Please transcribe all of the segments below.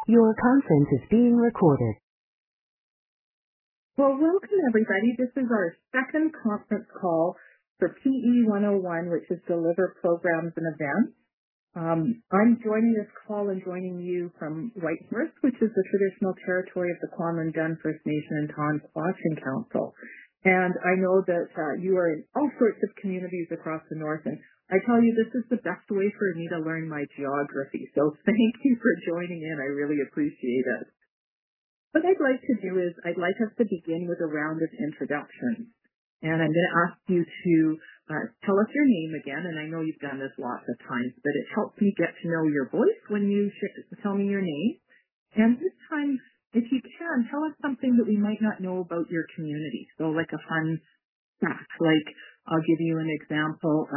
Your conference is being recorded. Well, welcome everybody. This is our second conference call for PE 101, which is Deliver Programs and Events. I'm joining this call and joining you from Whitehorse, which is the traditional territory of the Kwamaraden First Nation and Tonquachin Council. And I know that you are in all sorts of communities across the north, and I tell you, this is the best way for me to learn my geography. So thank you for joining in. I really appreciate it. What I'd like to do is I'd like us to begin with a round of introductions. And I'm going to ask you to tell us your name again. And I know you've done this lots of times, but it helps me get to know your voice when you tell me your name. And this time, if you can, tell us something that we might not know about your community. So like a fun fact, like I'll give you an example.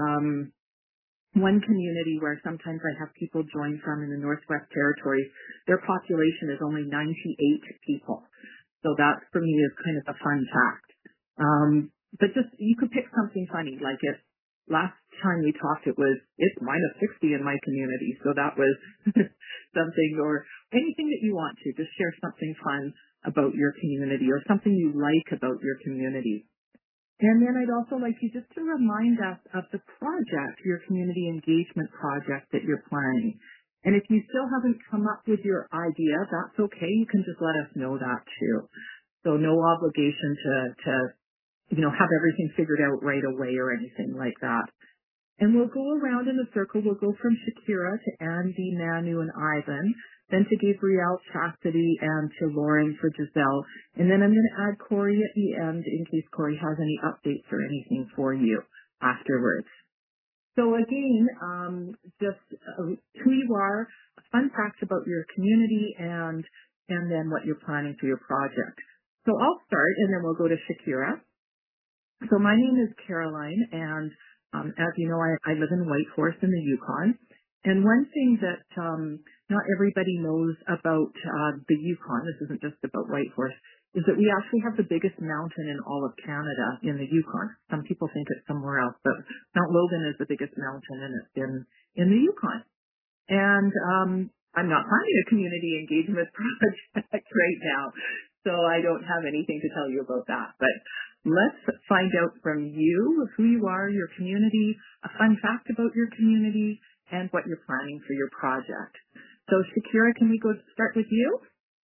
One community where sometimes I have people join from in the Northwest Territories, their population is only 98 people. So that for me is kind of a fun fact. But just, you could pick something funny, like if last time we talked it's minus 60 in my community. So that was something, or anything that you want to, just share something fun about your community or something you like about your community. And then I'd also like you just to remind us of the project, your community engagement project that you're planning. And if you still haven't come up with your idea, that's okay. You can just let us know that too. So no obligation to have everything figured out right away or anything like that. And we'll go around in a circle. We'll go from Shakira to Andy, Manu, and Ivan, then to Gabrielle, Chastity, and to Lauren for Giselle. And then I'm going to add Corey at the end in case Corey has any updates or anything for you afterwards. So again, just who you are, fun facts about your community, and then what you're planning for your project. So I'll start, and then we'll go to Shakira. So my name is Caroline, and as you know, I live in Whitehorse in the Yukon. And one thing that not everybody knows about the Yukon, this isn't just about Whitehorse, is that we actually have the biggest mountain in all of Canada in the Yukon. Some people think it's somewhere else, but Mount Logan is the biggest mountain, and it's in the Yukon. And I'm not planning a community engagement project right now, so I don't have anything to tell you about that. But let's find out from you who you are, your community, a fun fact about your community, and what you're planning for your project. So Shakira, can we start with you?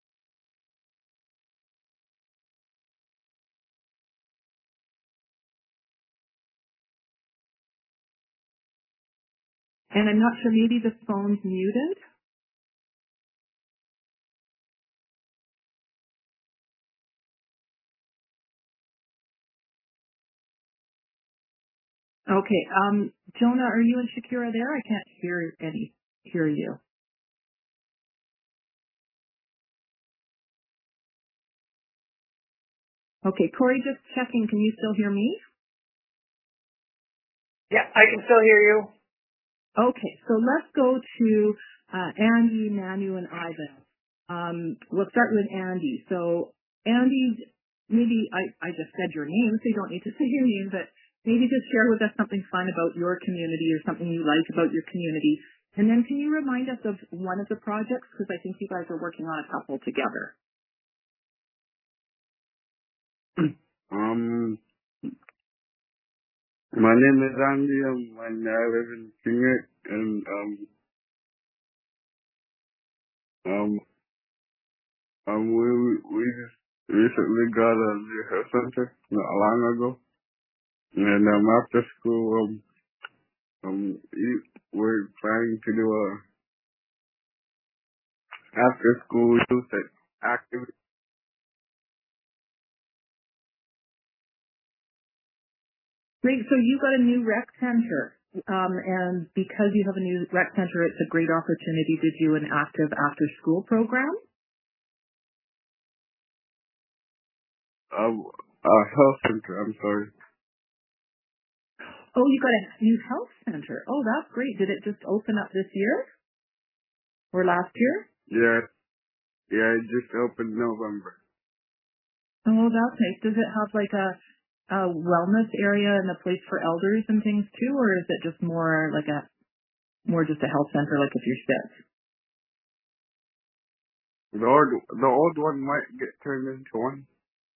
And I'm not sure, maybe the phone's muted. Okay, Jonah, are you and Shakira there? I can't hear you. Okay, Corey, just checking, can you still hear me? Yeah, I can still hear you. Okay, so let's go to Andy, Manu, and Ivan. We'll start with Andy. So Andy, maybe I just said your name, so you don't need to say your name, but maybe just share with us something fun about your community or something you like about your community. And then can you remind us of one of the projects? Because I think you guys are working on a couple together. My name is Andy, and I live in Kingston, and we just recently got a new health center not long ago, and after school, we're planning to do a after school youth activity. Great. So you got a new rec center, and because you have a new rec center, it's a great opportunity to do an active after-school program. A health center. I'm sorry. Oh, you got a new health center. Oh, that's great. Did it just open up this year or last year? Yeah, it just opened November. Oh, that's nice. Does it have like a wellness area and a place for elders and things too, or is it just more just a health center, like if you're sick? The old one might get turned into one.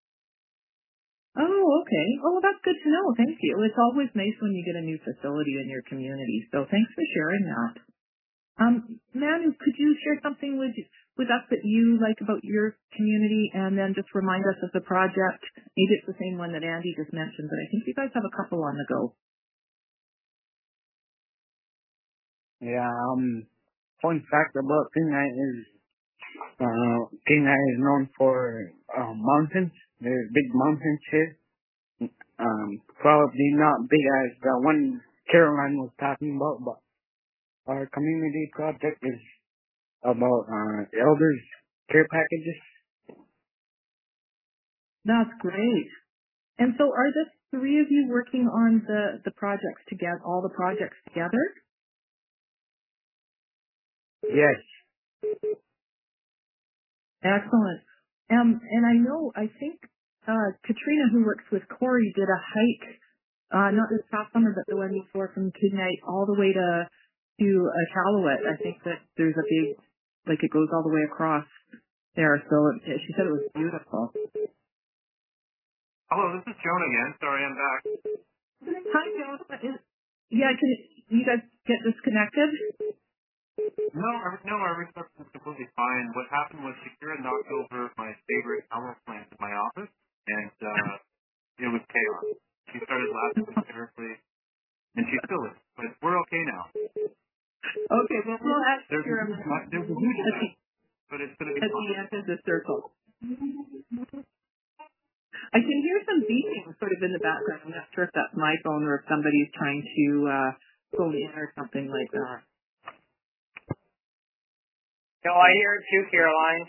Oh, okay. Oh, well, that's good to know. Thank you. It's always nice when you get a new facility in your community. So thanks for sharing that. Manu, could you share something with us that you like about your community, and then just remind us of the project? Maybe it's the same one that Andy just mentioned, but I think you guys have a couple on the go. Yeah, fun fact about Kinay is, Kinay is known for, mountains. There's big mountains here. Probably not big as the one Caroline was talking about, but our community project is about, elders care packages. That's great. And so are the three of you working on the projects together, all the projects together? Yes. Excellent. And I think Katrina, who works with Corey, did a hike, not this past summer, but the one before, from Kidnight all the way to Iqaluit. I think that there's a big, like, it goes all the way across there. So she said it was beautiful. Hello, this is Joan again. Sorry, I'm back. Hi, Joan. Yeah, can you guys get disconnected? No, everything's completely fine. What happened was Shakira knocked over my favorite power plant in my office, and it was chaos. She started laughing hysterically, and she still is, but we're okay now. Okay, well, we'll ask Shakira There's a huge mess, but it's going to be at fun. the end of the circle. I can hear some beeping sort of in the background. I'm not sure if that's my phone or if somebody's trying to phone in or something like that. No, I hear it too, Caroline.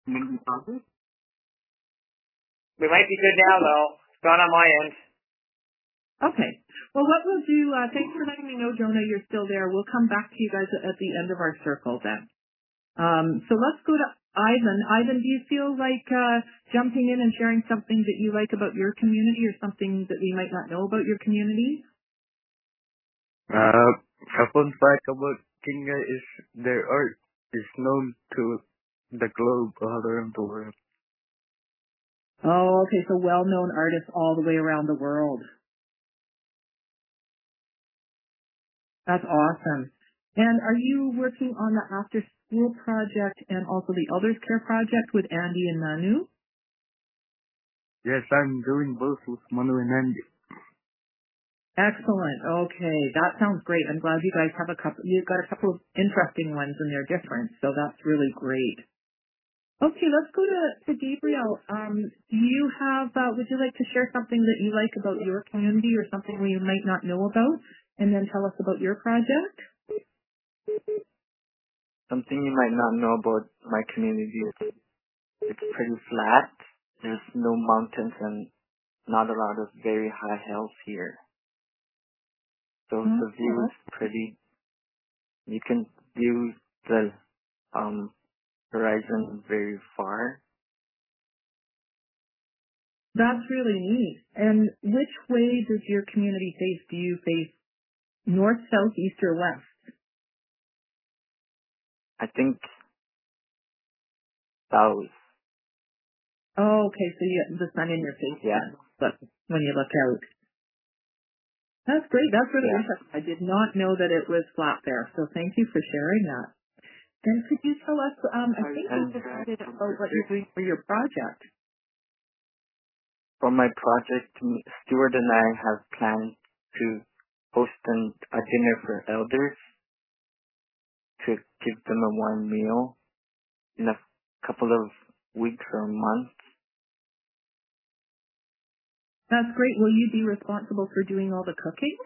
We might be good now, though. It's gone on my end. Okay. Well, what we'll do, thanks for letting me know, Jonah, you're still there. We'll come back to you guys at the end of our circle then. So let's go to Ivan. Ivan, do you feel like jumping in and sharing something that you like about your community, or something that we might not know about your community? A fun fact about Kinga is their art is known to the globe all around the world. Oh, okay. So well-known artists all the way around the world. That's awesome. And are you working on the after-school project and also the Elders Care project with Andy and Manu? Yes, I'm doing both with Manu and Andy. Excellent. Okay, that sounds great. I'm glad you guys have you've got a couple of interesting ones and they're different, so that's really great. Okay, let's go to Gabriel. Do you have, would you like to share something that you like about your community, or something we might not know about, and then tell us about your project? Something you might not know about my community is it's pretty flat. There's no mountains and not a lot of very high hills here. So the view is pretty, you can view the horizon very far. That's really neat. And which way does your community face? Do you face north, south, east, or west? I think south. Oh, okay. So you have the sun in your face. Yeah. But when you look out. That's great. That's really interesting. I did not know that it was flat there. So thank you for sharing that. And could you tell us, I think you decided about what you're doing for your project. For my project, Stuart and I have planned to host a dinner for elders to give them a warm meal in a couple of weeks or months. That's great. Will you be responsible for doing all the cooking?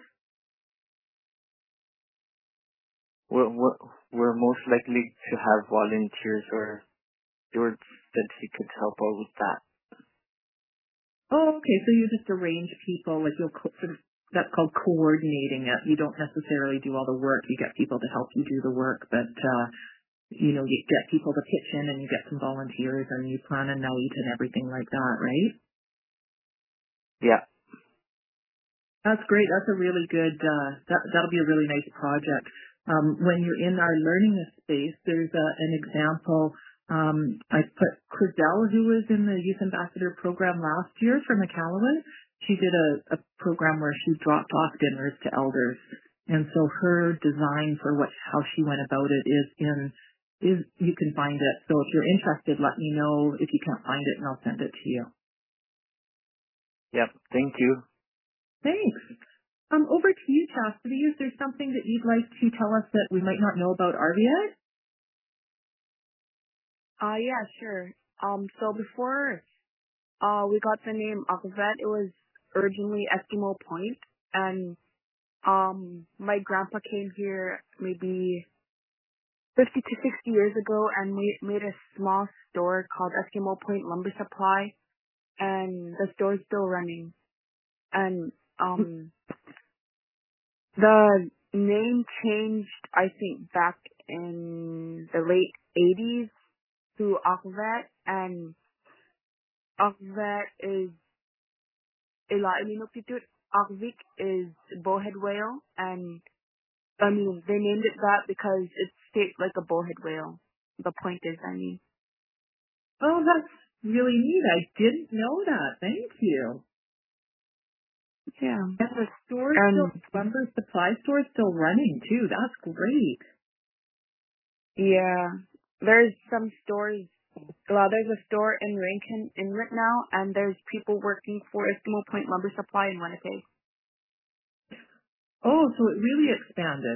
We're most likely to have volunteers, or Stuart said he could help out with that. Oh, okay. So you just arrange people, like you'll sort of, that's called coordinating it. You don't necessarily do all the work. You get people to help you do the work, but you know, you get people to pitch in and you get some volunteers and you plan a night and everything like that, right? Yeah. That's great. That's a really good, that'll be a really nice project. When you're in our learning space, there's an example I put Crizelle, who was in the Youth Ambassador program last year from McAllen. She did a program where she dropped off dinners to elders. And so her design for how she went about it you can find it. So if you're interested, let me know if you can't find it and I'll send it to you. Yep, thank you. Thanks. Over to you, Chastity. Is there something that you'd like to tell us that we might not know about Arviat? Yeah, sure. So before we got the name Arviat, it was originally Eskimo Point, and my grandpa came here maybe 50 to 60 years ago and made a small store called Eskimo Point Lumber Supply, and the store is still running. And the name changed, I think, back in the late 80s to Arviat, and Arviat is Arvik is bowhead whale, and I mean they named it that because it's shaped like a bowhead whale. The point is, Oh, that's really neat. I didn't know that. Thank you. Yeah. And the store lumber supply store is still running too. That's great. Yeah. There's some stores. Well, there's a store in Rankin Inlet now, and there's people working for Eskimo Point Lumber Supply in Winnipeg. Oh, so it really expanded.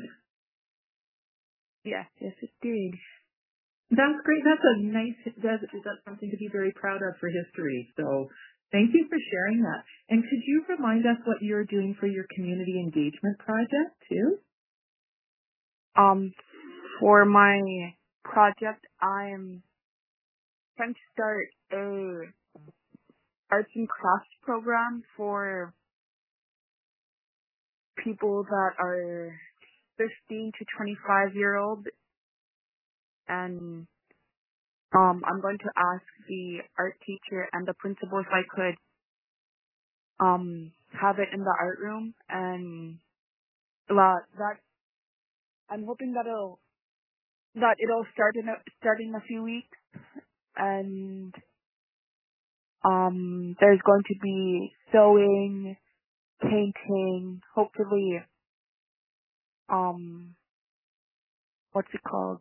Yes, it did. That's great. That's something to be very proud of for history. So thank you for sharing that. And could you remind us what you're doing for your community engagement project too? For my project, I'm trying to start a arts and crafts program for people that are 15 to 25-year-old, and I'm going to ask the art teacher and the principal if I could have it in the art room, and that I'm hoping that it'll start in a few weeks, and there's going to be sewing, painting, hopefully what's it called?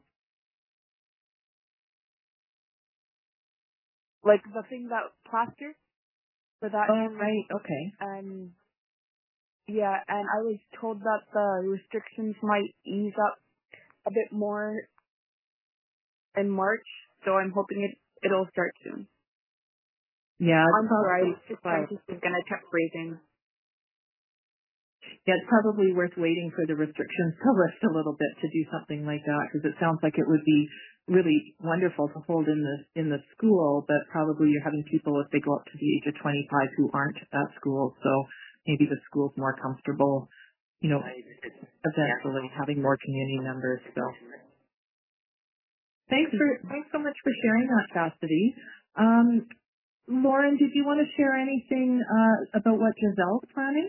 Like the thing that plaster for that. Oh, right. Okay. And yeah, and I was told that the restrictions might ease up a bit more in March, so I'm hoping it'll start soon. Yeah, I'm sorry, this sentence is gonna keep freezing. Yeah, it's probably worth waiting for the restrictions to lift a little bit to do something like that, because it sounds like it would be really wonderful to hold in the school, but probably you're having people, if they go up to the age of 25, who aren't at school, so maybe the school's more comfortable, eventually having more community members. So thanks so much for sharing that, Chastity. Lauren, did you want to share anything about what Giselle's planning?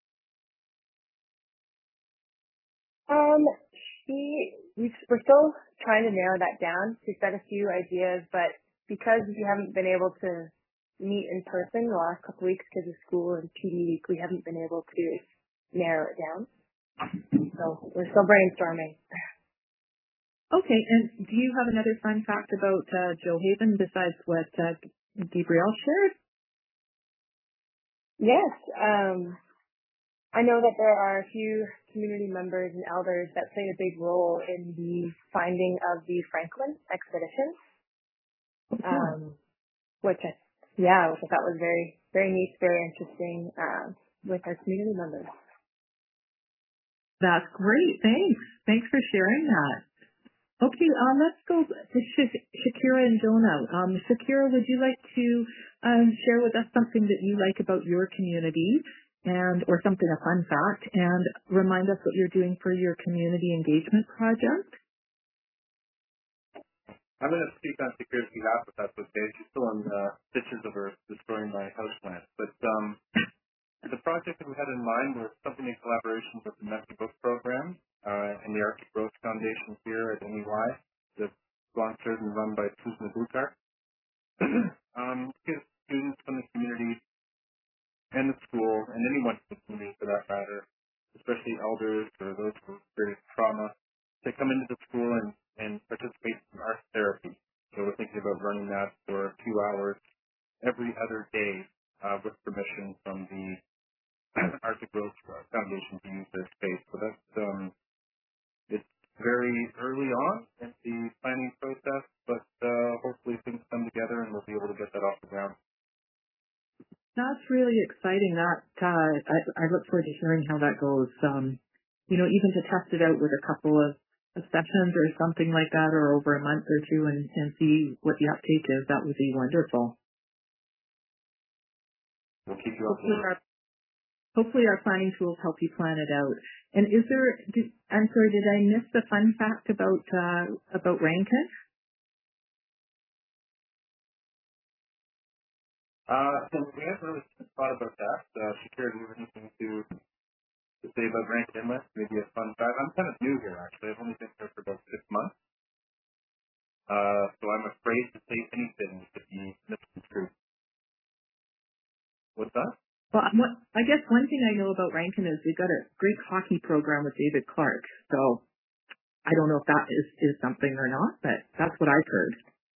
We're still trying to narrow that down. She's got a few ideas, but because we haven't been able to meet in person the last couple of weeks because of school and PD week, we haven't been able to narrow it down. So we're still brainstorming. Okay, and do you have another fun fact about Joe Haven besides what Gabrielle shared? Yes. I know that there are a few community members and elders that played a big role in the finding of the Franklin expedition, which I thought was very, very neat, very interesting with our community members. That's great. Thanks. Thanks for sharing that. Okay, let's go to Shakira and Jonah. Shakira, would you like to share with us something that you like about your community, or something, a fun fact, and remind us what you're doing for your community engagement project? I'm going to speak on Shakira's behalf if that's okay. She's still in the stitches of her destroying my houseplant. But the project that we had in mind was something in collaboration with the Messy Book Program and the Arctic Growth Foundation here at NEY. The sponsored and run by Susan Bukar. Gives students from the community and the school, and anyone from the community for that matter, especially elders or those who experience trauma, to come into the school and participate in art therapy. So we're thinking about running that for 2 hours every other day with permission from the Arctic Growth Foundation to use their space. So that's it's very early on in the planning process, but hopefully things come together and we'll be able to get that off the ground. That's really exciting. I look forward to hearing how that goes. Even to test it out with a couple of sessions or something like that, or over a month or two, and see what the uptake is, that would be wonderful. We'll keep you updated. Hopefully our planning tools help you plan it out. And I'm sorry, did I miss the fun fact about Rankin? We haven't really thought about that. Shakira, do you have anything to say about Rankin Inlet? Maybe a fun fact. I'm kind of new here, actually. I've only been here for about 6 months. So I'm afraid to say anything that could be misconstrued. What's that? Well, I guess one thing I know about Rankin is they've got a great hockey program with David Clark. So I don't know if that is something or not, but that's what I've heard.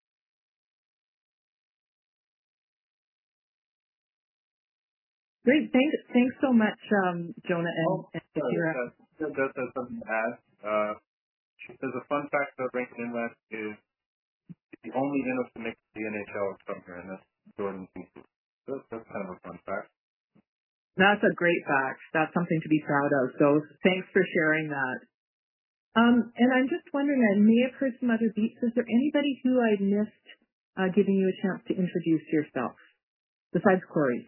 Great. Thanks so much, Jonah and Shakira. That does have something to add. She says a fun fact about Rankin Inlet is the only Inuit to make the NHL is from here, and that's Jordan Peace. So that's kind of a fun fact. That's a great fact. That's something to be proud of. So thanks for sharing that. And I'm just wondering, I may have heard some other beats. Is there anybody who I missed giving you a chance to introduce yourself besides Corey?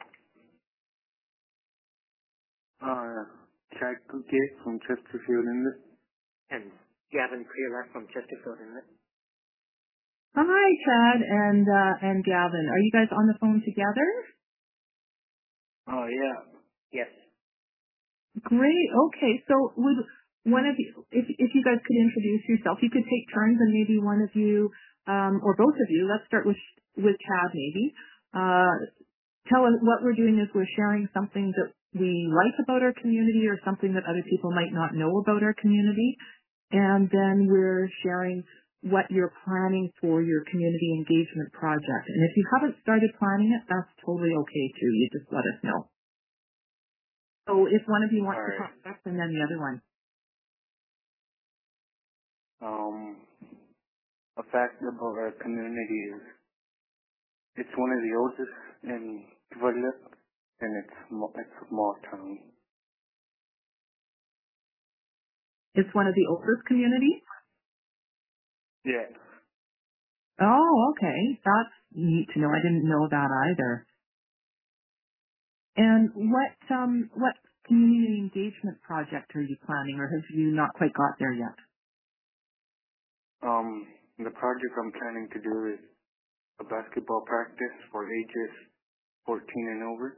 Chad Kuke from Chesterfield Inlet. And Gavin Creolet from Chesterfield Inlet. Hi, Chad and Gavin. Are you guys on the phone together? Oh, yeah. Yes. Great. Okay. So would one of you, if you guys could introduce yourself, you could take turns, and maybe one of you, or both of you, let's start with Chad maybe. Tell us what we're doing is we're sharing something that we like about our community or something that other people might not know about our community. And then we're sharing what you're planning for your community engagement project. And if you haven't started planning it, that's totally okay too. You just let us know. So if one of you wants to talk first and then the other one. A fact about our community is it's one of the oldest in Guadeloupe, and it's a small town. It's one of the oldest communities? Yeah. Oh, okay. That's neat to know. I didn't know that either. And what community engagement project are you planning, or have you not quite got there yet? The project I'm planning to do is a basketball practice for ages 14 and over.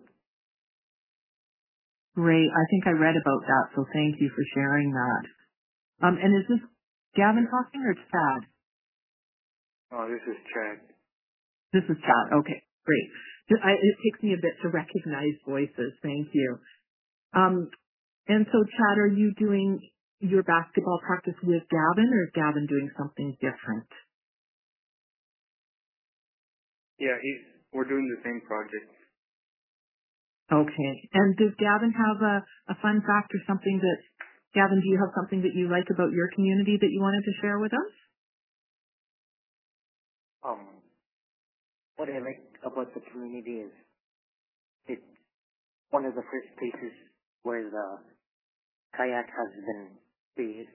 Great. I think I read about that, so thank you for sharing that. And is this Gavin talking or Chad? Oh, this is Chad. This is Chad. Okay, great. It takes me a bit to recognize voices. Thank you. And so, Chad, are you doing your basketball practice with Gavin, or is Gavin doing something different? Yeah, we're doing the same project. Okay. And does Gavin have a fun fact or something that, Gavin, do you have something that you like about your community that you wanted to share with us? What I like about the community is it's one of the first places where the kayak has been created.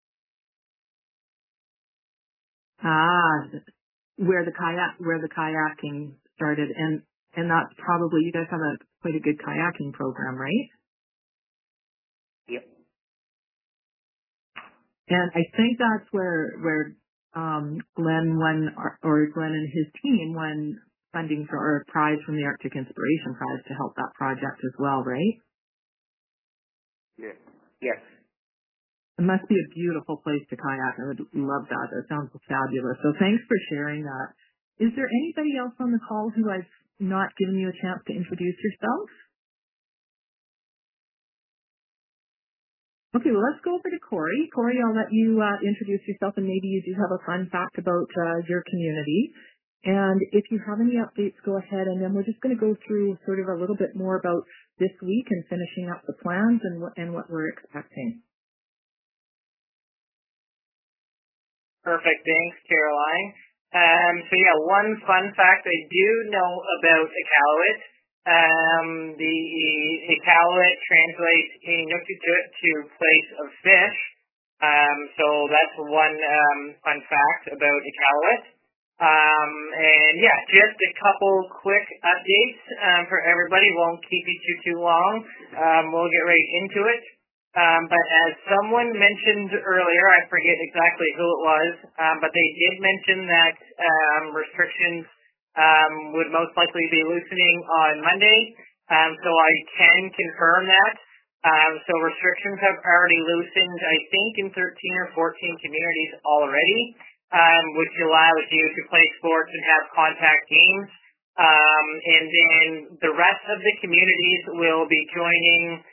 Where the kayaking started, and that's probably, you guys have quite a good kayaking program, right? Yep. And I think that's where Glenn won, or Glenn and his team won funding or a prize from the Arctic Inspiration Prize to help that project as well, right? Yeah. Yes. It must be a beautiful place to kayak. I would love that. That sounds fabulous. So thanks for sharing that. Is there anybody else on the call who I've not given you a chance to introduce yourself? Okay, well, let's go over to Corey. Corey, I'll let you introduce yourself, and maybe you do have a fun fact about your community. And if you have any updates, go ahead, and then we're just going to go through sort of a little bit more about this week and finishing up the plans and what we're expecting. Perfect. Thanks, Caroline. So yeah, one fun fact I do know about Iqaluit. The Iqaluit translates Inuktitut to place of fish. So that's one fun fact about Iqaluit. And yeah, just a couple quick updates for everybody. Won't keep you too long. We'll get right into it. But as someone mentioned earlier, I forget exactly who it was, but they did mention that restrictions would most likely be loosening on Monday. So I can confirm that. So restrictions have already loosened, I think, in 13 or 14 communities already, which allows you to play sports and have contact games. And then the rest of the communities will be joining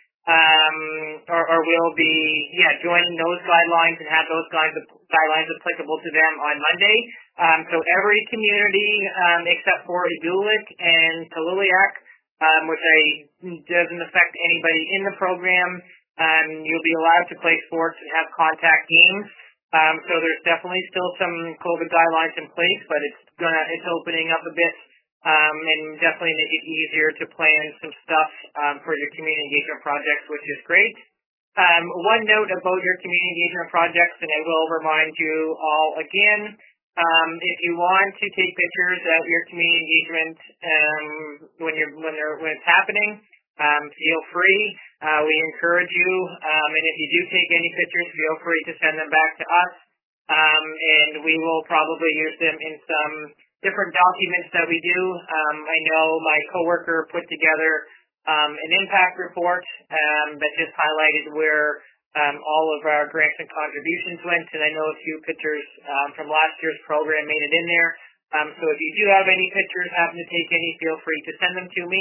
or will be joining those guidelines and have those guidelines applicable to them on Monday. So every community except for Iqaluit and Kaluliak, which doesn't affect anybody in the program, you'll be allowed to play sports and have contact games. So there's definitely still some COVID guidelines in place, but it's opening up a bit. And definitely make it easier to plan some stuff for your community engagement projects, which is great. One note about your community engagement projects, and I will remind you all again, if you want to take pictures of your community engagement when it's happening, feel free. We encourage you, and if you do take any pictures, feel free to send them back to us, and we will probably use them in some different documents that we do. I know my coworker put together an impact report that just highlighted where all of our grants and contributions went, and I know a few pictures from last year's program made it in there. So if you do have any pictures, happen to take any, feel free to send them to me.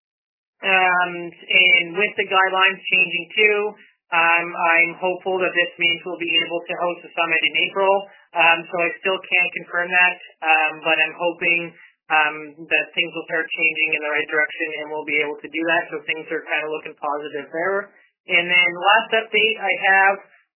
And with the guidelines changing too, I'm hopeful that this means we'll be able to host a summit in April. So I still can't confirm that, but I'm hoping that things will start changing in the right direction and we'll be able to do that. So things are kind of looking positive there. And then last update I have,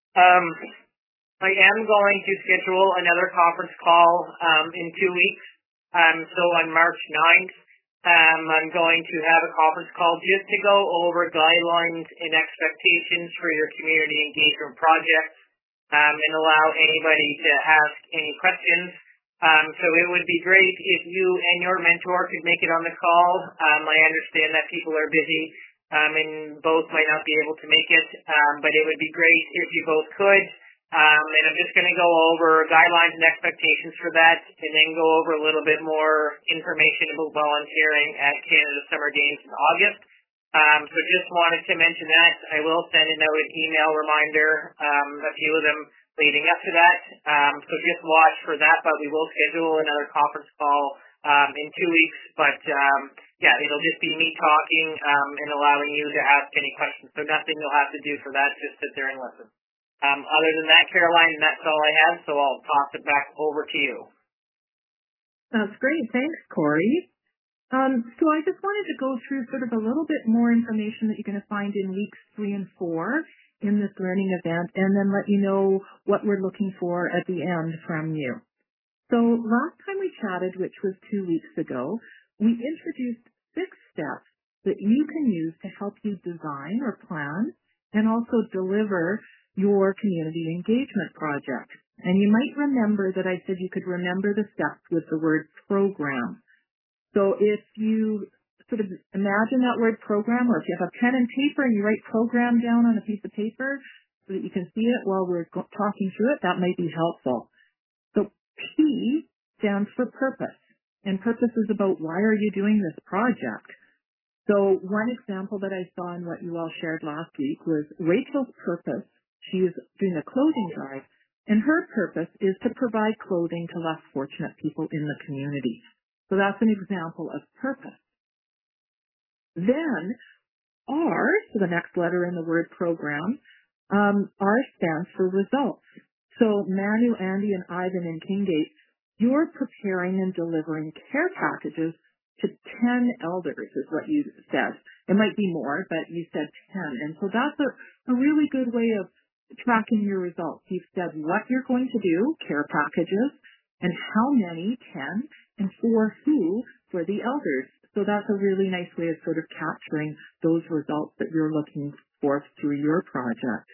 I am going to schedule another conference call in 2 weeks. So on March 9th, I'm going to have a conference call just to go over guidelines and expectations for your community engagement projects and allow anybody to ask any questions. So it would be great if you and your mentor could make it on the call. I understand that people are busy and both might not be able to make it, but it would be great if you both could. And I'm just going to go over guidelines and expectations for that and then go over a little bit more information about volunteering at Canada Summer Games in August. So just wanted to mention that. I will send out an email reminder, a few of them leading up to that. So just watch for that, but we will schedule another conference call in 2 weeks. But it'll just be me talking and allowing you to ask any questions. So nothing you'll have to do for that, just sit there and listen. Other than that, Caroline, that's all I have, so I'll toss it back over to you. That's great. Thanks, Corey. So I just wanted to go through sort of a little bit more information that you're going to find in weeks 3 and 4 in this learning event, and then let you know what we're looking for at the end from you. So last time we chatted, which was 2 weeks ago, we introduced 6 steps that you can use to help you design or plan and also deliver your community engagement project. And you might remember that I said you could remember the steps with the word program. So if you sort of imagine that word program, or if you have a pen and paper and you write program down on a piece of paper so that you can see it while we're talking through it, that might be helpful. So P stands for purpose, and purpose is about why are you doing this project. So one example that I saw in what you all shared last week was Rachel's purpose. She is doing a clothing drive, and her purpose is to provide clothing to less fortunate people in the community. So that's an example of purpose. Then R, so the next letter in the word program, R stands for results. So Manu, Andy, and Ivan in Kinggate, you're preparing and delivering care packages to 10 elders is what you said. It might be more, but you said 10. And so that's a really good way of tracking your results. You've said what you're going to do, care packages, and how many, 10, and for who, for the elders. So that's a really nice way of sort of capturing those results that you're looking for through your project.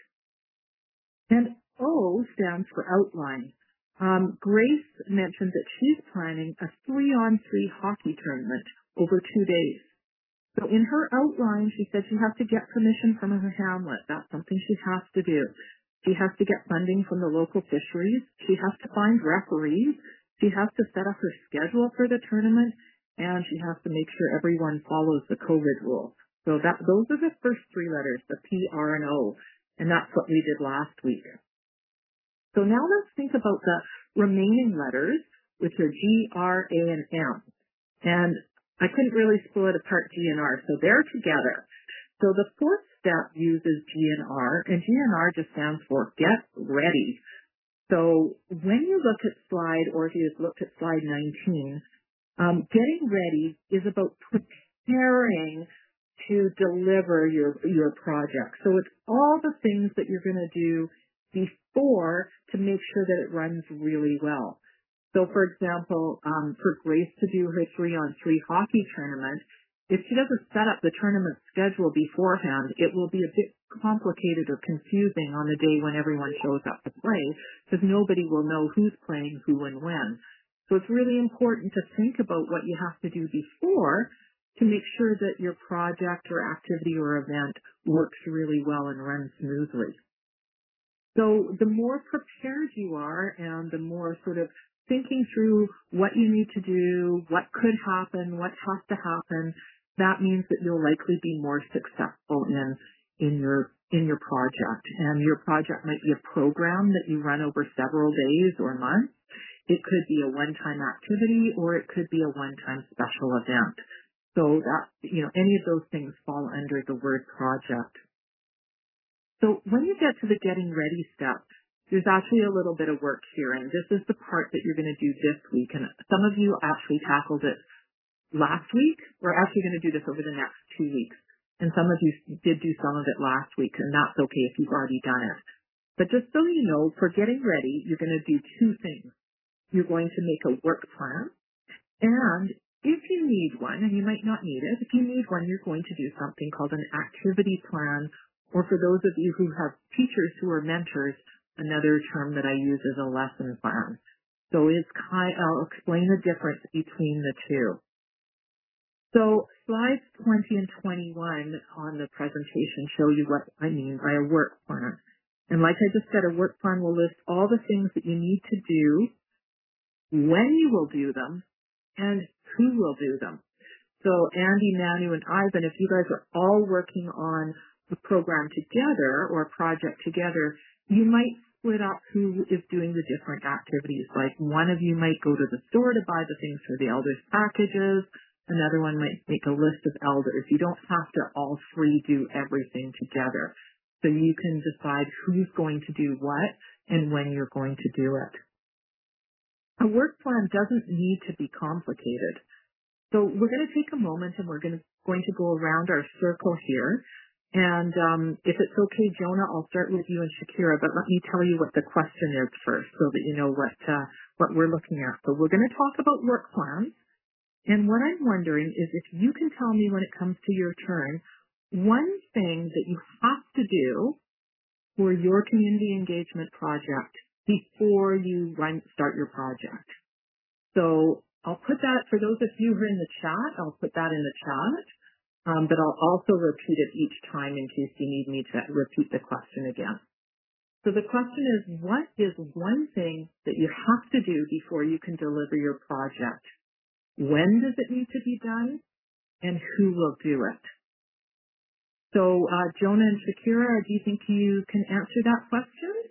And O stands for outline. Grace mentioned that she's planning a 3-on-3 hockey tournament over 2 days. So in her outline, she said she has to get permission from her hamlet. That's something she has to do. She has to get funding from the local fisheries. She has to find referees. She has to set up her schedule for the tournament, and she has to make sure everyone follows the COVID rules. So those are the first 3 letters, the P, R, and O, and that's what we did last week. So now let's think about the remaining letters, which are G, R, A, and M. And I couldn't really split apart G and R, so they're together. So the fourth step uses G and R, and G and R just stands for get ready. So when you look at slide, or if you've looked at slide 19, getting ready is about preparing to deliver your project. So it's all the things that you're going to do before to make sure that it runs really well. So, for example, for Grace to do her 3-on-3 hockey tournament, if she doesn't set up the tournament schedule beforehand, it will be a bit complicated or confusing on the day when everyone shows up to play, because nobody will know who's playing who and when. So it's really important to think about what you have to do before to make sure that your project or activity or event works really well and runs smoothly. So the more prepared you are and the more sort of thinking through what you need to do, what could happen, what has to happen, that means that you'll likely be more successful in your project. And your project might be a program that you run over several days or months. It could be a one-time activity, or it could be a one-time special event. So that, any of those things fall under the word project. So when you get to the getting ready step, there's actually a little bit of work here, and this is the part that you're going to do this week. And some of you actually tackled it last week. We're actually going to do this over the next 2 weeks. And some of you did do some of it last week, and that's okay if you've already done it. But just so you know, for getting ready, you're going to do 2 things. You're going to make a work plan, and if you need one, and you might not need it, if you need one, you're going to do something called an activity plan, or for those of you who have teachers who are mentors, another term that I use is a lesson plan. So I'll explain the difference between the two. So slides 20 and 21 on the presentation show you what I mean by a work plan. And like I just said, a work plan will list all the things that you need to do, when you will do them, and who will do them. So Andy, Manu, and Ivan, if you guys are all working on a program together or a project together, you might split up who is doing the different activities. Like one of you might go to the store to buy the things for the elders' packages. Another one might make a list of elders. You don't have to all 3 do everything together. So you can decide who's going to do what and when you're going to do it. A work plan doesn't need to be complicated. So we're going to take a moment and we're going to go around our circle here. And if it's okay, Jonah, I'll start with you and Shakira, but let me tell you what the question is first so that you know what we're looking at. So we're going to talk about work plans. And what I'm wondering is if you can tell me when it comes to your turn, one thing that you have to do for your community engagement project before you start your project. So I'll put that, for those of you who are in the chat, I'll put that in the chat. But I'll also repeat it each time in case you need me to repeat the question again. So the question is, what is one thing that you have to do before you can deliver your project? When does it need to be done? And who will do it? So, Jonah and Shakira, do you think you can answer that question?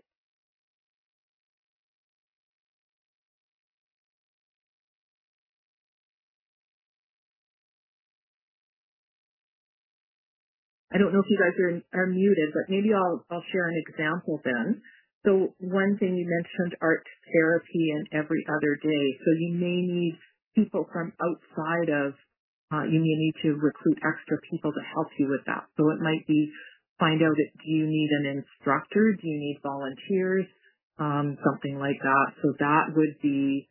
I don't know if you guys are muted, but maybe I'll share an example then. So one thing you mentioned, art therapy and every other day. So you may need people from outside of, you may need to recruit extra people to help you with that. So it might be find out do you need an instructor? Do you need volunteers? Something like that. So that would be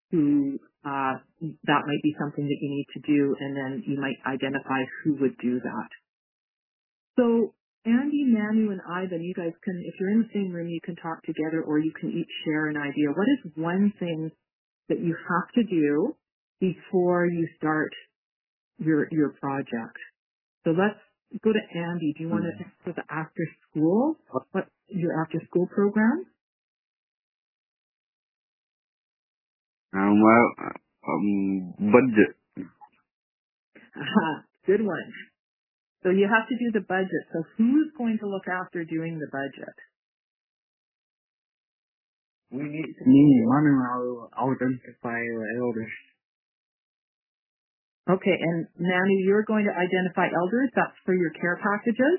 that might be something that you need to do, and then you might identify who would do that. So Andy, Manu, and Ivan, you guys can, if you're in the same room, you can talk together, or you can each share an idea. What is one thing that you have to do before you start your project? So let's go to Andy. Do you want to answer the after school? What your after school program? Budget. Good one. So you have to do the budget. So who's going to look after doing the budget? We need me, Manu, I'll identify elders. Okay, and Manu, you're going to identify elders. That's for your care packages?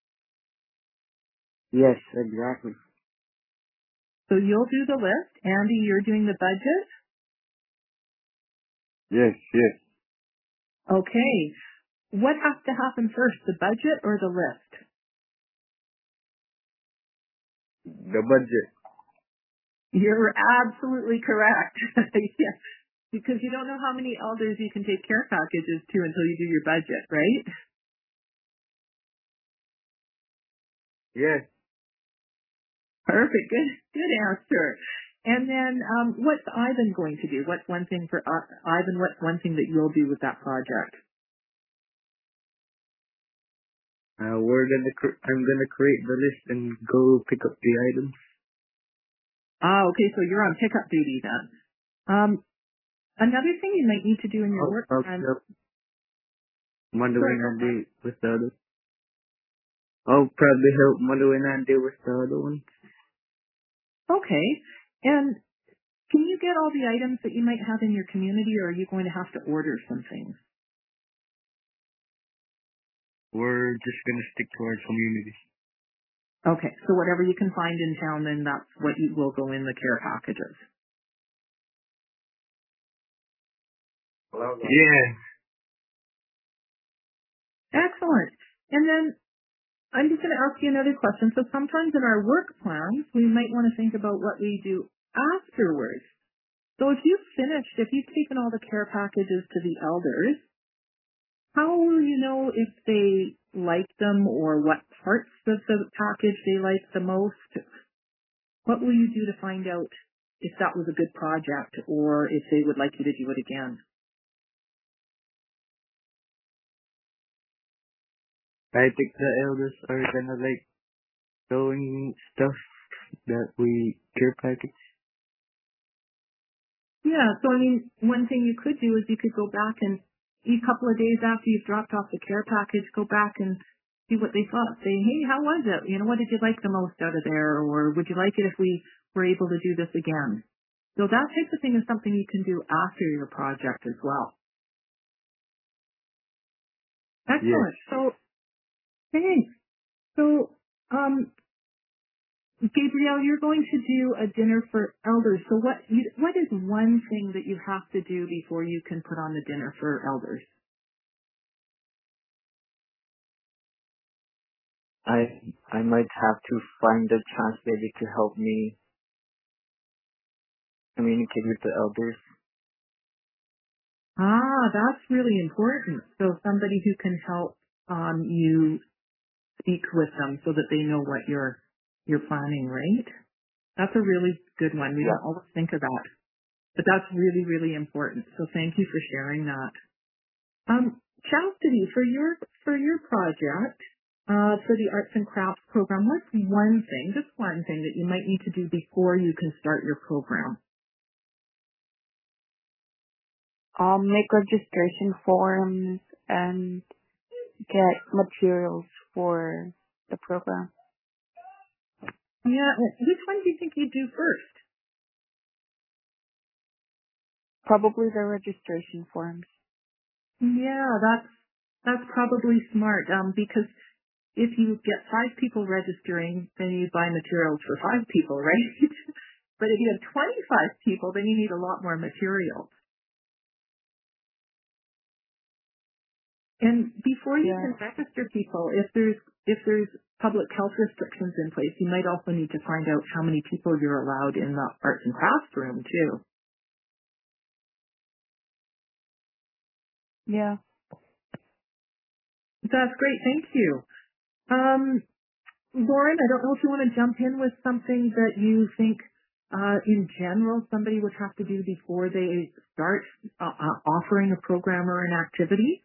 Yes, exactly. So you'll do the list. Andy, you're doing the budget? Yes. Okay. What has to happen first, the budget or the list? The budget. You're absolutely correct. Yes. Because you don't know how many elders you can take care packages to until you do your budget, right? Yes. Perfect. Good answer. And then what's Ivan going to do? What's one thing for Ivan? What's one thing that you'll do with that project? I'm gonna create the list and go pick up the items. Okay, so you're on pickup duty then. Another thing you might need to do in your work plan. Manu and Andy with the other. I'll probably help Manu and Andy with the other ones. Okay, and can you get all the items that you might have in your community, or are you going to have to order some things? We're just gonna stick to our community. Okay, so whatever you can find in town, then that's what will go in the care packages. Yeah. Excellent. And then I'm just going to ask you another question. So sometimes in our work plans, we might want to think about what we do afterwards. So if you've taken all the care packages to the elders, how will you know if they like them or what parts of the package they like the most? What will you do to find out if that was a good project or if they would like you to do it again? I think the elders are gonna like showing stuff that we care package. Yeah, so I mean, one thing you could do is you could go back and a couple of days after you've dropped off the care package, go back and see what they thought. Say, hey, how was it? You know, what did you like the most out of there? Or would you like it if we were able to do this again? So that type of thing is something you can do after your project as well. Excellent. Yes. So, thanks. So, Gabrielle, you're going to do a dinner for elders. So what is one thing that you have to do before you can put on the dinner for elders? I might have to find a translator to help me communicate with the elders. That's really important. So somebody who can help you speak with them so that they know what you're planning, right? That's a really good one. We don't always think of that. But that's really, really important. So thank you for sharing that. Chastity, for your project, for the arts and crafts program, what's one thing that you might need to do before you can start your program? Make registration forms and get materials for the program. Yeah, which one do you think you'd do first? Probably the registration forms. Yeah, that's probably smart. Because if you get 5 people registering, then you buy materials for 5 people, right? But if you have 25 people, then you need a lot more materials. And before you can register people, if there's public health restrictions in place, you might also need to find out how many people you're allowed in the arts and crafts room too. Yeah. That's great. Thank you. Lauren, I don't know if you want to jump in with something that you think, in general, somebody would have to do before they start offering a program or an activity.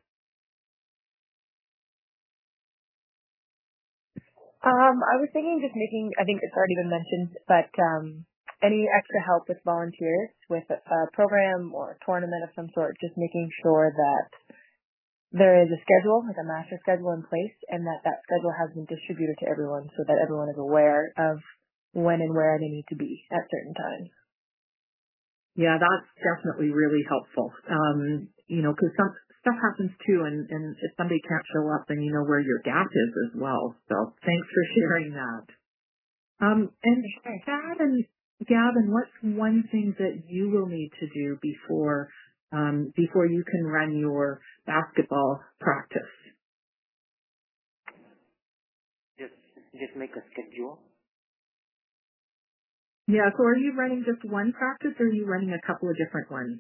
I was thinking just making, I think it's already been mentioned, but any extra help with volunteers with a program or a tournament of some sort, just making sure that there is a schedule, like a master schedule in place, and that schedule has been distributed to everyone so that everyone is aware of when and where they need to be at certain times. Yeah, that's definitely really helpful. Because some stuff happens too, and if somebody can't show up, then you know where your gap is as well. So thanks for sharing that. And Chad and Gavin, what's one thing that you will need to do before you can run your basketball practice? Just make a schedule. Yeah, so are you running just one practice or are you running a couple of different ones?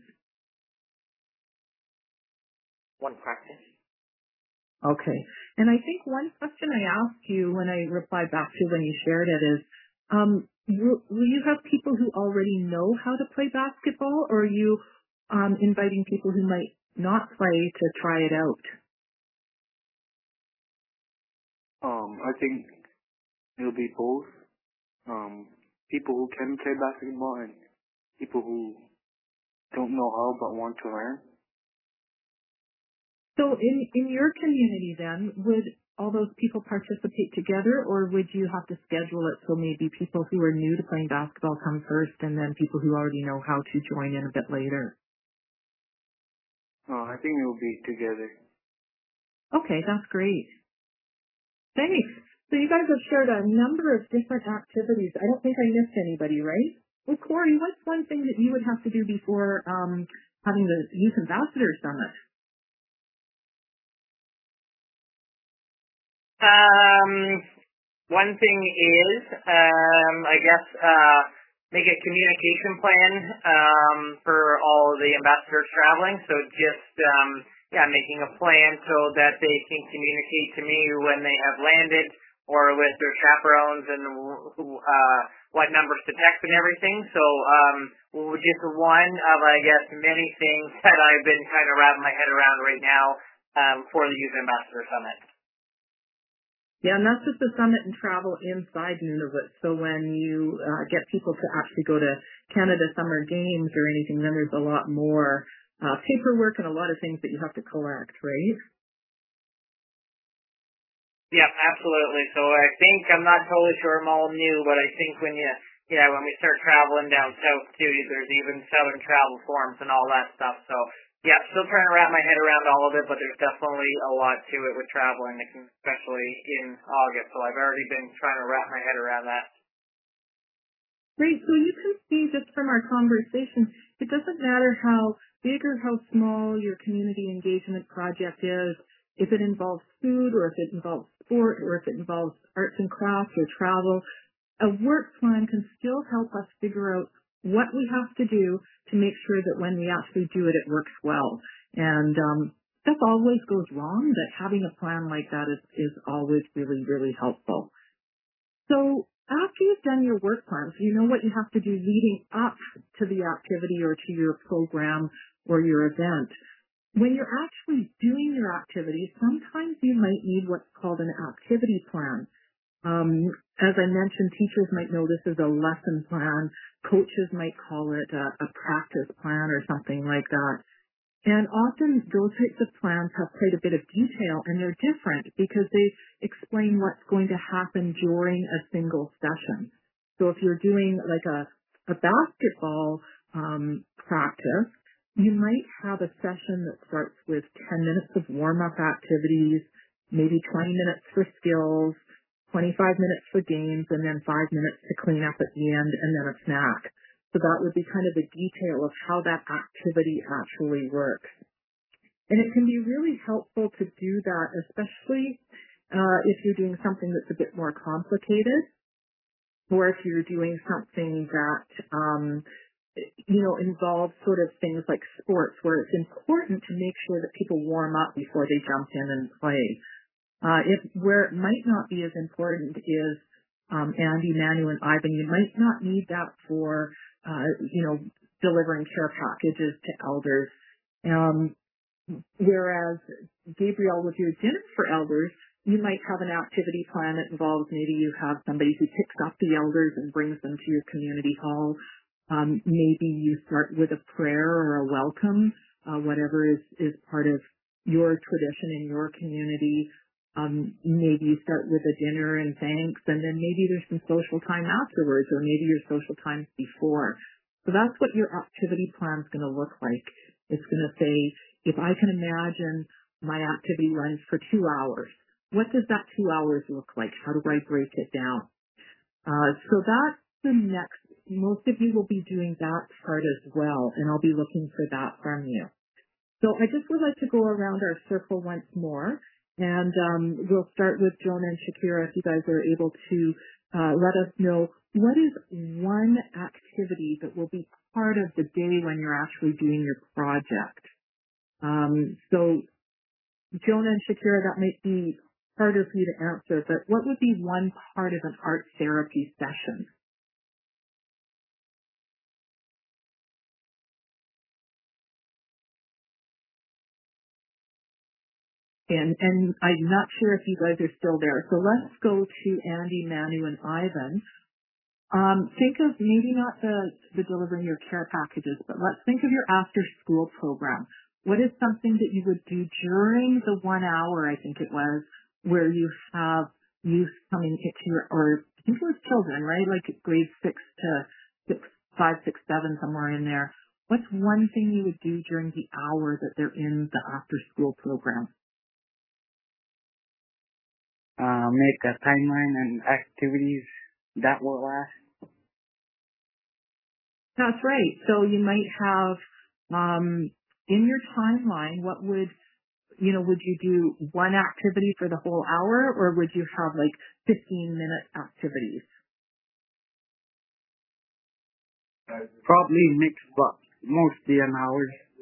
One practice. Okay. And I think one question I asked you when I replied back to when you shared it is, will you have people who already know how to play basketball, or are you inviting people who might not play to try it out? I think it'll be both. People who can play basketball and people who don't know how but want to learn. So in your community then, would all those people participate together, or would you have to schedule it so maybe people who are new to playing basketball come first and then people who already know how to join in a bit later? I think it will be together. Okay, that's great. Thanks. So you guys have shared a number of different activities. I don't think I missed anybody, right? Well, Corey, what's one thing that you would have to do before having the Youth Ambassador Summit? One thing is, I guess, make a communication plan for all of the ambassadors traveling. So just, making a plan so that they can communicate to me when they have landed or with their chaperones and what numbers to text and everything. So just one of, I guess, many things that I've been kind of wrapping my head around right now for the Youth Ambassador Summit. Yeah, and that's just the summit and travel inside Nunavut. So when you get people to actually go to Canada Summer Games or anything, then there's a lot more paperwork and a lot of things that you have to collect, right? Yeah, absolutely. So I think, I'm not totally sure I'm all new, but I think when we start traveling down south too, there's even Southern travel forms and all that stuff. So yeah, still trying to wrap my head around all of it, but there's definitely a lot to it with traveling, especially in August. So I've already been trying to wrap my head around that. Great. So you can see just from our conversation, it doesn't matter how big or how small your community engagement project is, if it involves food or if it involves sport or if it involves arts and crafts or travel, a work plan can still help us figure out what we have to do to make sure that when we actually do it, it works well. And stuff always goes wrong, but having a plan like that is always really, really helpful. So after you've done your work plan, so you know what you have to do leading up to the activity or to your program or your event, when you're actually doing your activities, sometimes you might need what's called an activity plan. As I mentioned, teachers might know this as a lesson plan. Coaches might call it a practice plan or something like that. And often those types of plans have quite a bit of detail, and they're different because they explain what's going to happen during a single session. So if you're doing like a basketball practice, you might have a session that starts with 10 minutes of warm-up activities, maybe 20 minutes for skills, 25 minutes for games, and then 5 minutes to clean up at the end, and then a snack. So that would be kind of the detail of how that activity actually works. And it can be really helpful to do that, especially if you're doing something that's a bit more complicated, or if you're doing something that, involves sort of things like sports, where it's important to make sure that people warm up before they jump in and play. Where it might not be as important is Andy, Manu, and Ivan. You might not need that for, delivering care packages to elders. Whereas Gabrielle, with your dinner for elders, you might have an activity plan that involves maybe you have somebody who picks up the elders and brings them to your community hall. Maybe you start with a prayer or a welcome, whatever is part of your tradition in your community. Maybe you start with a dinner and thanks, and then maybe there's some social time afterwards, or maybe your social time before. So that's what your activity plan is going to look like. It's going to say, if I can imagine my activity runs for 2 hours, what does that 2 hours look like? How do I break it down? So that's the next. Most of you will be doing that part as well, and I'll be looking for that from you. So I just would like to go around our circle once more. And we'll start with Jonah and Shakira, if you guys are able to let us know what is one activity that will be part of the day when you're actually doing your project. So Jonah and Shakira, that might be harder for you to answer, but what would be one part of an art therapy session? And I'm not sure if you guys are still there. So let's go to Andy, Manu, and Ivan. Think of maybe not the delivering your care packages, but let's think of your after-school program. What is something that you would do during the 1 hour, I think it was, where you have youth coming into your, or I think it was children, right? Like grade 6 to 5, 6, 7, somewhere in there. What's one thing you would do during the hour that they're in the after-school program? Make a timeline and activities that will last. That's right. So you might have, in your timeline, what would you do one activity for the whole hour, or would you have like 15-minute activities? Probably mixed, but mostly an hour.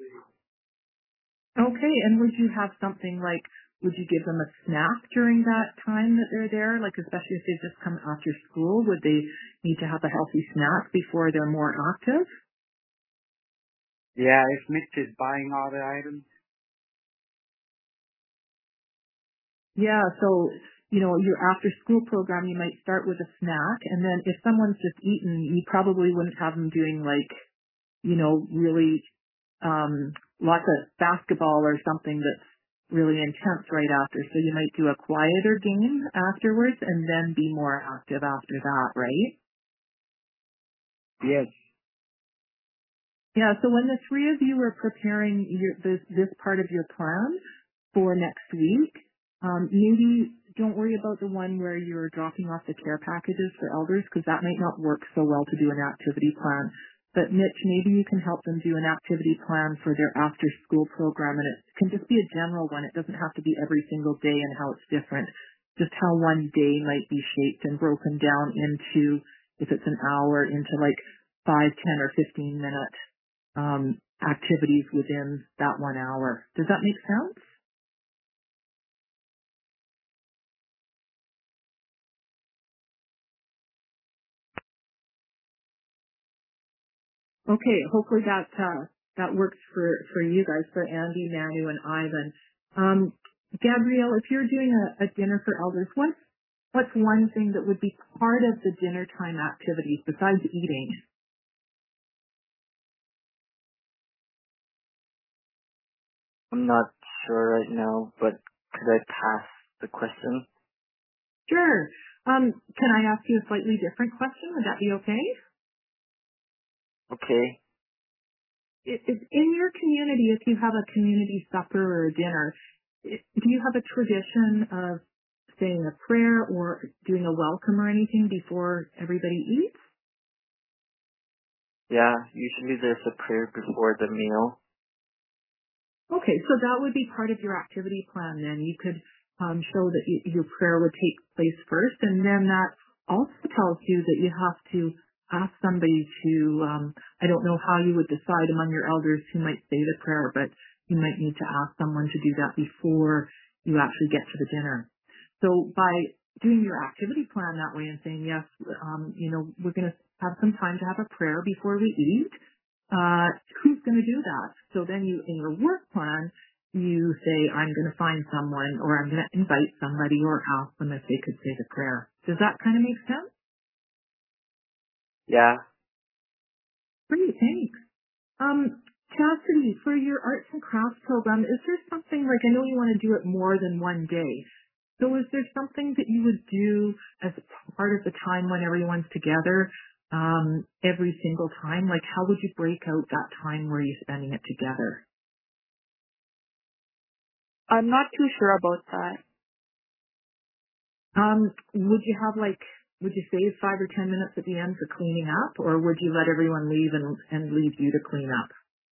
Okay, and would you have something like, would you give them a snack during that time that they're there? Like, especially if they just come after school, would they need to have a healthy snack before they're more active? Yeah, if Mitch is buying all the items. Yeah, so, your after school program, you might start with a snack, and then if someone's just eaten, you probably wouldn't have them doing like, really, lots of basketball or something that's really intense right after. So you might do a quieter game afterwards and then be more active after that, right? Yes. Yeah, so when the three of you are preparing this part of your plan for next week, maybe don't worry about the one where you're dropping off the care packages for elders, because that might not work so well to do an activity plan. But Mitch, maybe you can help them do an activity plan for their after-school program, and it can just be a general one. It doesn't have to be every single day and how it's different. Just how one day might be shaped and broken down into, if it's an hour, into like 5, 10, or 15-minute activities within that 1 hour. Does that make sense? Okay, hopefully that works for you guys, for Andy, Manu, and Ivan. Gabrielle, if you're doing a dinner for elders, what's one thing that would be part of the dinner time activities besides eating? I'm not sure right now, but could I pass the question? Sure. Can I ask you a slightly different question? Would that be okay? Okay. In your community, if you have a community supper or a dinner, do you have a tradition of saying a prayer or doing a welcome or anything before everybody eats? Yeah, usually there's a prayer before the meal. Okay, so that would be part of your activity plan then. You could show that your prayer would take place first, and then that also tells you that you have to ask somebody to, I don't know how you would decide among your elders who might say the prayer, but you might need to ask someone to do that before you actually get to the dinner. So by doing your activity plan that way and saying, yes, we're going to have some time to have a prayer before we eat, who's going to do that? So then you, in your work plan, you say, I'm going to find someone, or I'm going to invite somebody, or ask them if they could say the prayer. Does that kind of make sense? Yeah. Great, thanks. Chastity, for your arts and crafts program, is there something, like I know you want to do it more than one day, so is there something that you would do as part of the time when everyone's together every single time? Like how would you break out that time where you're spending it together? I'm not too sure about that. Would you save 5 or 10 minutes at the end for cleaning up, or would you let everyone leave and leave you to clean up?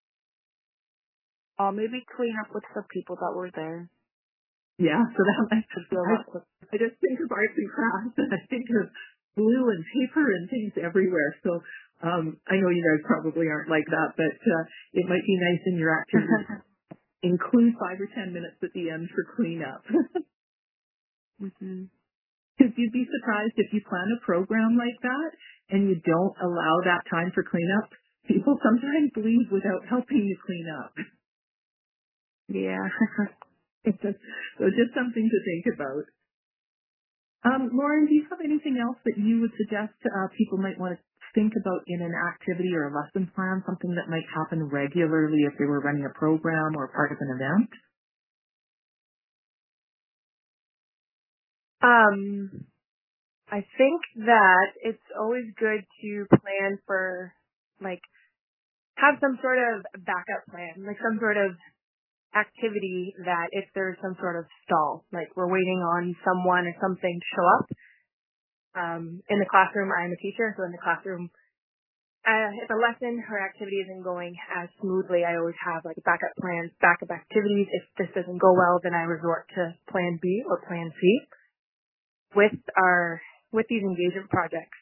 Maybe clean up with the people that were there. Yeah, so that might I just think of arts and crafts, and I think of glue and paper and things everywhere. So I know you guys probably aren't like that, but it might be nice in your activity. Include 5 or 10 minutes at the end for cleanup. Mm-hmm. Because you'd be surprised if you plan a program like that and you don't allow that time for cleanup. People sometimes leave without helping you clean up. Yeah. So just something to think about. Lauren, do you have anything else that you would suggest people might want to think about in an activity or a lesson plan, something that might happen regularly if they were running a program or part of an event? I think that it's always good to plan for, have some sort of backup plan, some sort of activity that if there's some sort of stall, we're waiting on someone or something to show up. In the classroom, I'm a teacher, so in the classroom, if a lesson or activity isn't going as smoothly, I always have backup plans, backup activities. If this doesn't go well, then I resort to plan B or plan C. With these engagement projects,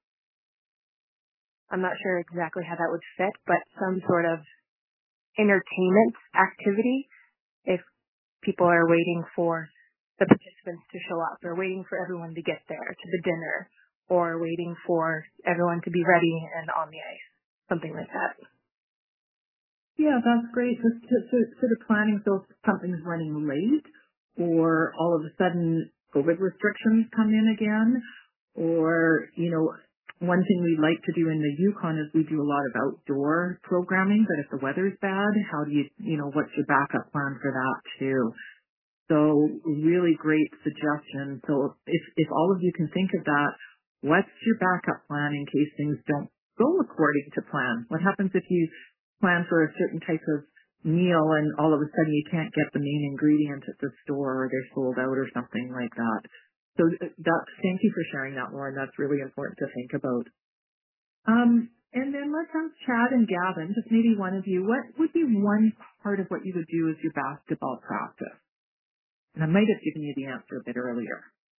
I'm not sure exactly how that would fit, but some sort of entertainment activity if people are waiting for the participants to show up or waiting for everyone to get there to the dinner or waiting for everyone to be ready and on the ice, something like that. Yeah, that's great. Just sort of planning so if something's running late or all of a sudden COVID restrictions come in again, or, one thing we like to do in the Yukon is we do a lot of outdoor programming, but if the weather's bad, how do you, what's your backup plan for that too? So really great suggestion. So if all of you can think of that, what's your backup plan in case things don't go according to plan? What happens if you plan for a certain type of meal and all of a sudden you can't get the main ingredient at the store or they're sold out or something like that? So thank you for sharing that, Lauren. That's really important to think about. And then let's ask Chad and Gavin, just maybe one of you, what would be one part of what you would do as your basketball practice? And I might have given you the answer a bit earlier.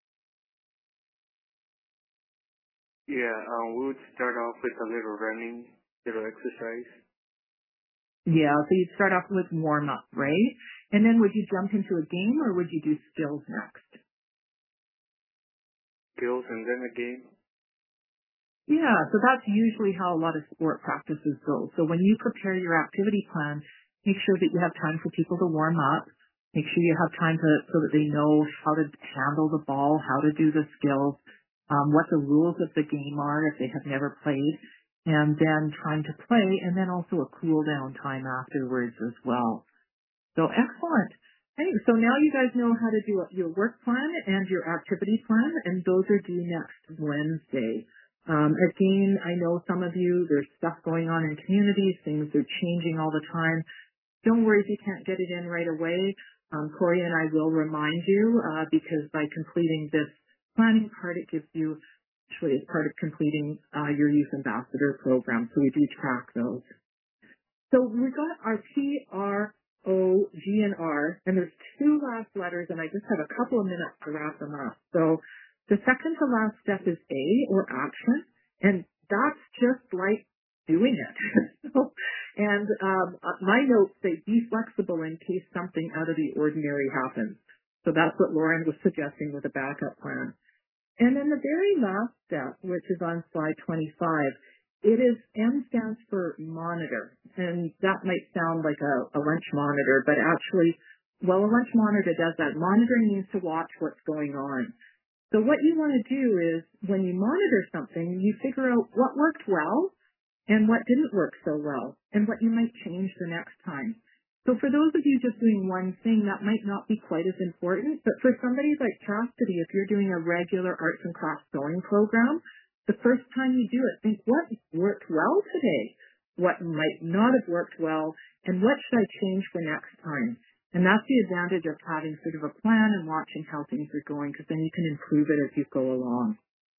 Yeah, we would start off with a little running, little exercise. Yeah, so you'd start off with warm-up, right? And then would you jump into a game or would you do skills next? Skills and then a game. Yeah, so that's usually how a lot of sport practices go. So when you prepare your activity plan, make sure that you have time for people to warm up. Make sure you have time so that they know how to handle the ball, how to do the skills, what the rules of the game are if they have never played, and then time to play, and then also a cool down time afterwards as well. So excellent. Hey, so now you guys know how to do your work plan and your activity plan, and those are due next Wednesday. Again, I know some of you, there's stuff going on in communities, things are changing all the time. Don't worry if you can't get it in right away. Corey and I will remind you, because by completing this planning part, it gives you, actually, it's part of completing your youth ambassador program, so we do track those. So we got our PRO, G, and R, and there's two last letters, and I just have a couple of minutes to wrap them up. So the second to last step is A, or action, and that's just like doing it. And my notes say be flexible in case something out of the ordinary happens. So that's what Lauren was suggesting with a backup plan. And then the very last step, which is on slide 25, it is, M stands for monitor. And that might sound like a lunch monitor, but actually, well, a lunch monitor does that. Monitoring means to watch what's going on. So what you want to do is, when you monitor something, you figure out what worked well and what didn't work so well, and what you might change the next time. So for those of you just doing one thing, that might not be quite as important, but for somebody like Chastity, if you're doing a regular arts and crafts sewing program, the first time you do it, think what worked well today, what might not have worked well, and what should I change for next time? And that's the advantage of having sort of a plan and watching how things are going, because then you can improve it as you go along.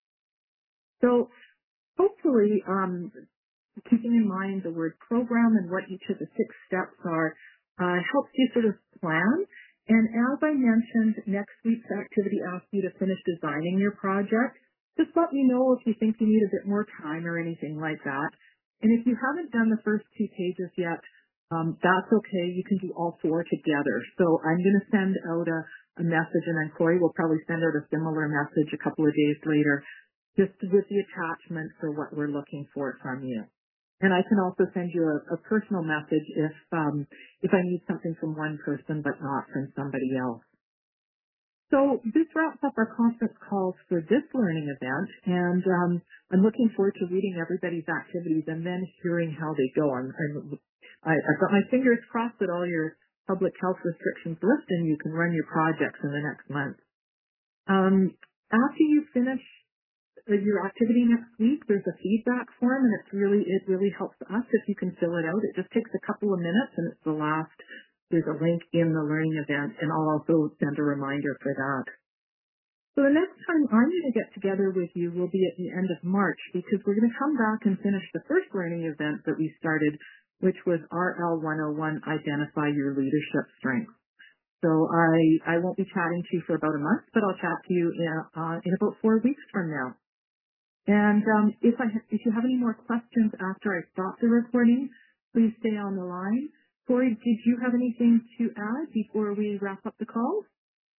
So hopefully, keeping in mind the word program and what each of the 6 steps are, helps you sort of plan. And as I mentioned, next week's activity asks you to finish designing your project. Just let me know if you think you need a bit more time or anything like that. And if you haven't done the first 2 pages yet, that's okay. You can do all 4 together. So I'm going to send out a message, and then Corey will probably send out a similar message a couple of days later, just with the attachment for what we're looking for from you. And I can also send you a personal message if I need something from one person but not from somebody else. So this wraps up our conference calls for this learning event, and I'm looking forward to reading everybody's activities and then hearing how they go. I've got my fingers crossed that all your public health restrictions lift and you can run your projects in the next month. After you finish your activity next week, there's a feedback form, and it really helps us if you can fill it out. It just takes a couple of minutes, and it's the last. There's a link in the learning event, and I'll also send a reminder for that. So the next time I'm going to get together with you will be at the end of March, because we're going to come back and finish the first learning event that we started, which was RL 101, Identify Your Leadership Strengths. So I won't be chatting to you for about a month, but I'll chat to you in about 4 weeks from now. And if you have any more questions after I stop the recording, please stay on the line. Corey, did you have anything to add before we wrap up the call?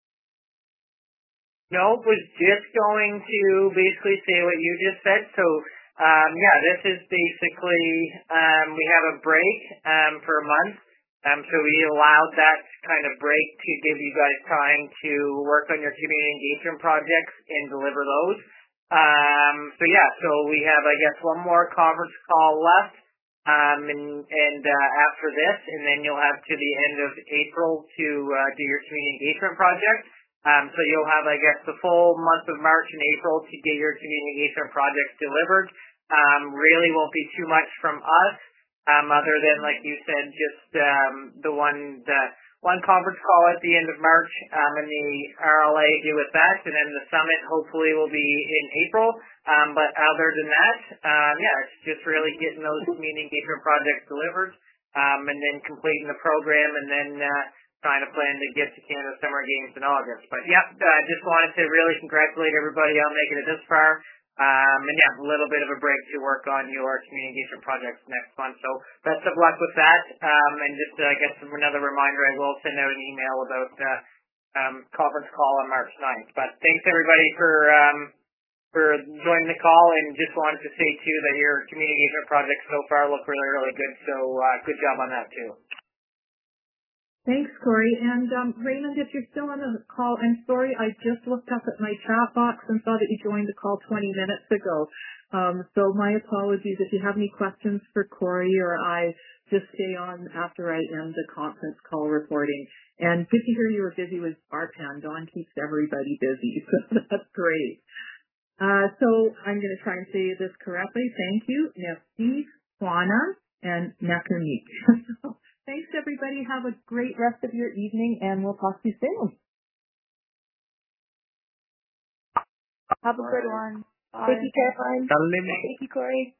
No, was just going to basically say what you just said. So, this is basically, we have a break for a month. So we allowed that kind of break to give you guys time to work on your community engagement projects and deliver those. So we have, I guess, one more conference call left, and after this, and then you'll have to the end of April to do your community engagement project. So you'll have, I guess, the full month of March and April to get your community engagement projects delivered. Really won't be too much from us, other than, like you said, just the one conference call at the end of March, and the RLA do with that, and then the summit hopefully will be in April. But other than that, it's just really getting those community engagement projects delivered, and then completing the program, and then trying to plan to get to Canada Summer Games in August. But just wanted to really congratulate everybody on making it this far. A little bit of a break to work on your community engagement projects next month. So best of luck with that. And just, I guess, another reminder, I will send out an email about conference call on March 9th. But thanks, everybody, for joining the call, and just wanted to say, too, that your community engagement projects so far look really, really good. So good job on that, too. Thanks, Corey. And Raymond, if you're still on the call, I'm sorry, I just looked up at my chat box and saw that you joined the call 20 minutes ago. So my apologies. If you have any questions for Corey or I, just stay on after I end the conference call recording. And good to hear you were busy with RPAN. Dawn keeps everybody busy, so that's great. So I'm going to try and say this correctly. Thank you. Merci, Juana, and Nakamik. Thanks, everybody. Have a great rest of your evening, and we'll talk to you soon. Have a good one. Bye. Thank you, Caroline. Thank you, Corey.